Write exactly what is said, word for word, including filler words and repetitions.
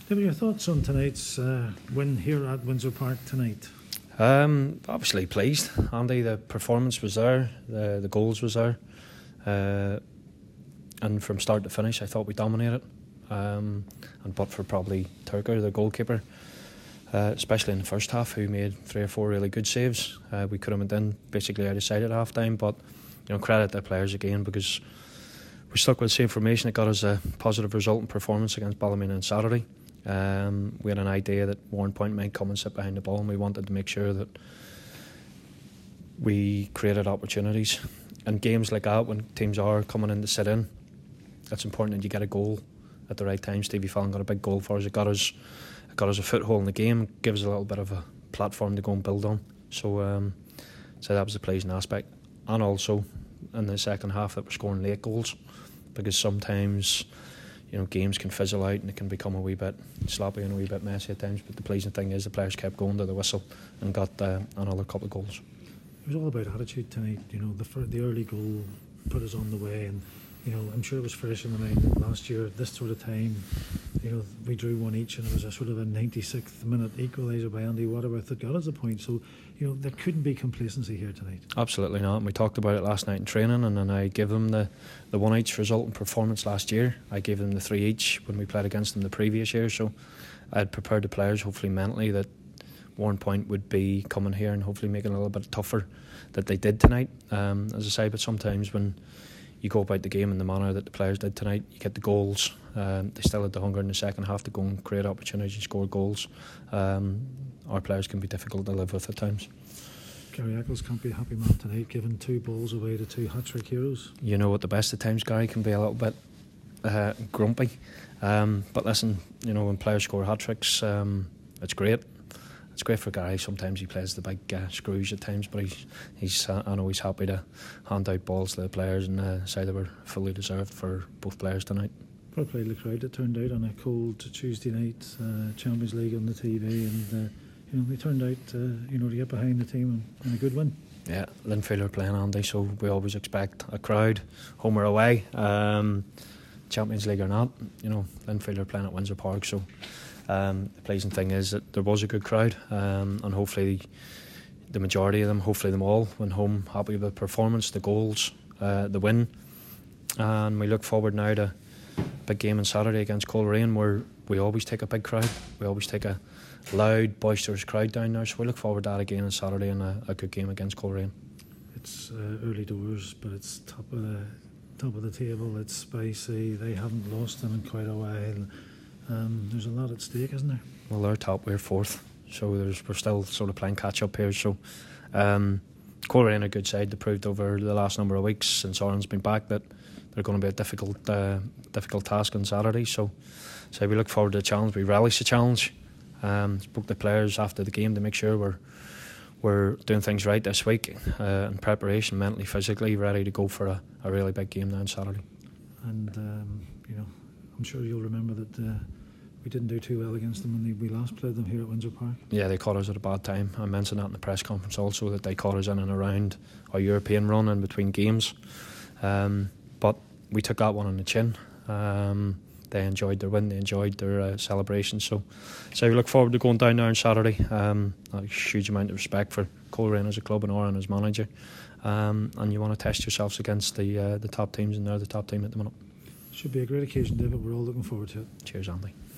David, your thoughts on tonight's uh, win here at Windsor Park tonight? Um, obviously pleased, Andy. The performance was there, the the goals was there, uh, and from start to finish, I thought we dominated. Um, and but for probably Turker, the goalkeeper, uh, especially in the first half, who made three or four really good saves. Uh, we could have went in basically out of sight at half time, but you know, credit the players again, because we stuck with the same formation that got us a positive result in performance against Ballymena on Saturday. Um, we had an idea that Warren Point might come and sit behind the ball, and we wanted to make sure that we created opportunities. In games like that, when teams are coming in to sit in, it's important that you get a goal at the right time. Stevie Fallon got a big goal for us. It got us, it got us a foothold in the game, gives us a little bit of a platform to go and build on. So, um, so that was a pleasing aspect. And also in the second half, that we're scoring late goals, because sometimes, you know, games can fizzle out and it can become a wee bit sloppy and a wee bit messy at times. But the pleasing thing is the players kept going to the whistle and got uh, another couple of goals. It was all about attitude tonight. You know, the the early goal put us on the way, and you know, I'm sure it was fresh in the mind that last year at this sort of time, you know, we drew one each, and it was a sort of a ninety-sixth minute equaliser by Andy Waterworth that got us a point. So, you know, there couldn't be complacency here tonight. Absolutely not. And we talked about it last night in training, and then I gave them the, the one each result and performance last year. I gave them the three each when we played against them the previous year. So I had prepared the players, hopefully mentally, that Warren Point would be coming here and hopefully making it a little bit tougher that they did tonight. Um, as I say, but sometimes when you go about the game in the manner that the players did tonight, you get the goals. Um, they still had the hunger in the second half to go and create opportunities and score goals. Um, our players can be difficult to live with at times. Gary Eccles can't be a happy man tonight, giving two balls away to two hat-trick heroes. You know, at the best of times, Gary can be a little bit uh, grumpy. Um, but listen, you know, when players score hat-tricks, um, it's great. It's great for Gary. Sometimes he plays the big uh, screws at times, but he's, he's uh, I know he's happy to hand out balls to the players and uh, say they were fully deserved for both players tonight. Well played, the crowd that turned out on a cold Tuesday night, uh, Champions League on the T V, and uh, you know, they turned out uh, you know, to get behind the team and, and a good win. Yeah, Linfield are playing, Andy, so we always expect a crowd, home or away, um, Champions League or not. You know, Linfield are playing at Windsor Park, so um, the pleasing thing is that there was a good crowd, um, and hopefully the majority of them, hopefully them all, went home happy with the performance, the goals, uh, the win. And we look forward now to a big game on Saturday against Coleraine, where we always take a big crowd. We always take a loud, boisterous crowd down there, so we look forward to that again on Saturday and a, a good game against Coleraine. It's uh, early doors, but it's top of the top of the table. It's spicy. They haven't lost them in quite a while. Um, there's a lot at stake, isn't there? Well, they're top, we're fourth, so there's, we're still sort of playing catch up here. So um, Coleraine are a good side. They proved over the last number of weeks since Oran's been back that they're going to be a difficult uh, difficult task on Saturday. So, so we look forward to the challenge. We relish the challenge. Um, spoke to players after the game to make sure we're we're doing things right this week, uh, in preparation, mentally, physically, ready to go for a, a really big game now on Saturday. And um, you know, I'm sure you'll remember that uh, we didn't do too well against them when they, we last played them here at Windsor Park. Yeah, they caught us at a bad time. I mentioned that in the press conference also, that they caught us in and around our European run in between games. Um, but we took that one on the chin. Um, They enjoyed their win, they enjoyed their uh, celebration. So, so we look forward to going down there on Saturday. Um, a huge amount of respect for Coleraine as a club and Oran as manager. Um, and you want to test yourselves against the uh, the top teams, and they're the top team at the minute. Should be a great occasion, David. We're all looking forward to it. Cheers, Andy.